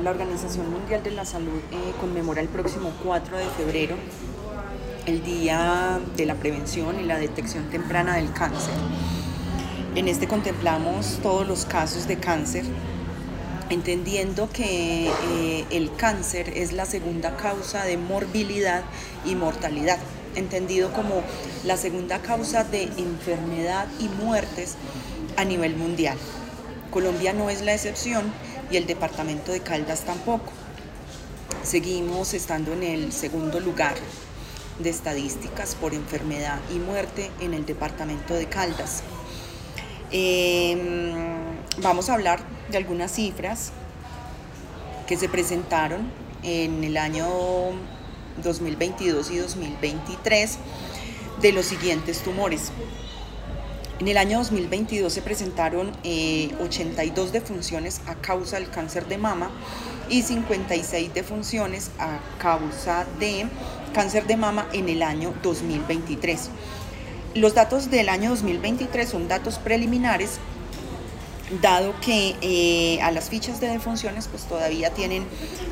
la Organización Mundial de la Salud conmemora el próximo 4 de febrero el Día de la Prevención y la Detección Temprana del Cáncer. En este contemplamos todos los casos de cáncer, entendiendo que el cáncer es la segunda causa de morbilidad y mortalidad, entendido como la segunda causa de enfermedad y muertes a nivel mundial. Colombia no es la excepción y el departamento de Caldas tampoco. Seguimos estando en el segundo lugar de estadísticas por enfermedad y muerte en el departamento de Caldas. Vamos a hablar de algunas cifras que se presentaron en el año 2022 y 2023 de los siguientes tumores. En el año 2022 se presentaron 82 defunciones a causa del cáncer de mama y 56 defunciones a causa de cáncer de mama en el año 2023. Los datos del año 2023 son datos preliminares, dado que a las fichas de defunciones pues todavía tienen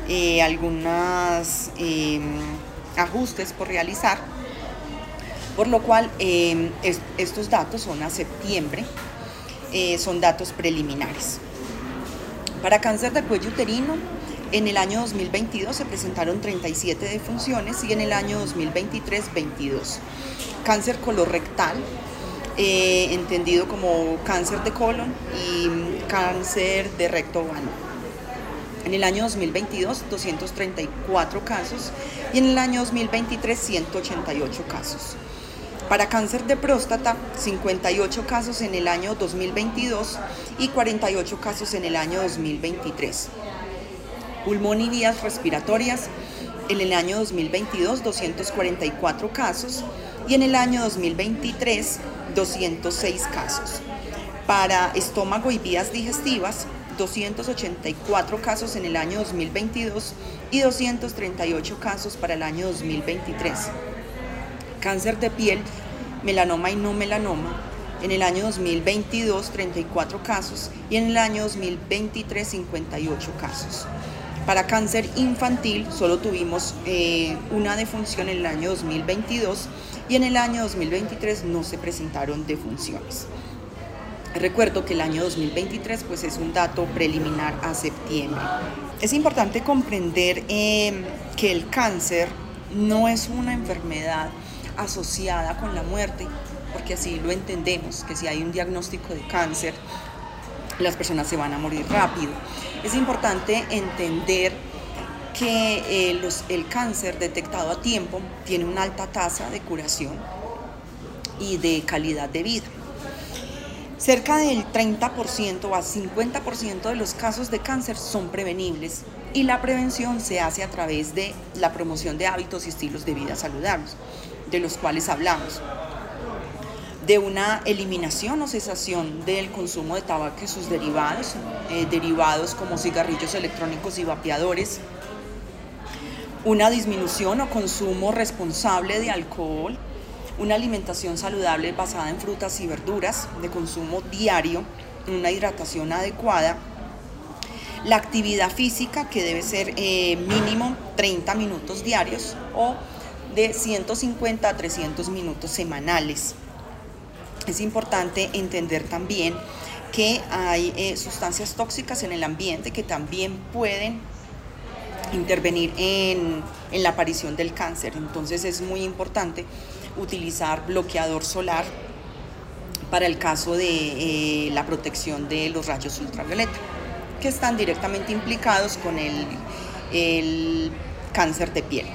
algunos ajustes por realizar, por lo cual estos datos son a septiembre, son datos preliminares. Para cáncer de cuello uterino, en el año 2022 se presentaron 37 defunciones y en el año 2023 22. Cáncer colorectal, entendido como cáncer de colon y cáncer de recto vano. En el año 2022, 234 casos y en el año 2023, 188 casos. Para cáncer de próstata, 58 casos en el año 2022 y 48 casos en el año 2023. Pulmón y vías respiratorias, en el año 2022, 244 casos y en el año 2023, 206 casos. Para estómago y vías digestivas, 284 casos en el año 2022 y 238 casos para el año 2023. Cáncer de piel, melanoma y no melanoma, en el año 2022 34 casos y en el año 2023 58 casos. Para cáncer infantil solo tuvimos una defunción en el año 2022 y en el año 2023 no se presentaron defunciones. Recuerdo que el año 2023 pues es un dato preliminar a septiembre. Es importante comprender que el cáncer no es una enfermedad asociada con la muerte, porque así lo entendemos, que si hay un diagnóstico de cáncer, las personas se van a morir rápido. Es importante entender que el cáncer detectado a tiempo tiene una alta tasa de curación y de calidad de vida. Cerca del 30% a 50% de los casos de cáncer son prevenibles y la prevención se hace a través de la promoción de hábitos y estilos de vida saludables, de los cuales hablamos, de una eliminación o cesación del consumo de tabaco y sus derivados, derivados como cigarrillos electrónicos y vapeadores, una disminución o consumo responsable de alcohol, una alimentación saludable basada en frutas y verduras de consumo diario, una hidratación adecuada, la actividad física que debe ser mínimo 30 minutos diarios o de 150 a 300 minutos semanales. Es importante entender también que hay sustancias tóxicas en el ambiente que también pueden intervenir en la aparición del cáncer. Entonces es muy importante utilizar bloqueador solar para el caso de la protección de los rayos ultravioleta, que están directamente implicados con el cáncer de piel.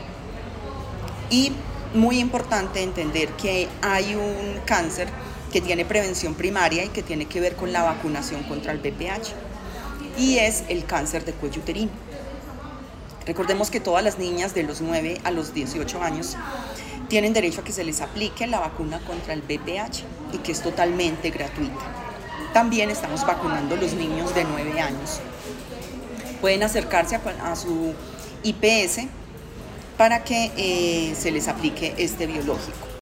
Y muy importante entender que hay un cáncer que tiene prevención primaria y que tiene que ver con la vacunación contra el VPH, y es el cáncer de cuello uterino. Recordemos que todas las niñas de los 9 a los 18 años tienen derecho a que se les aplique la vacuna contra el VPH y que es totalmente gratuita. También estamos vacunando a los niños de 9 años. Pueden acercarse a su IPS para que se les aplique este biológico.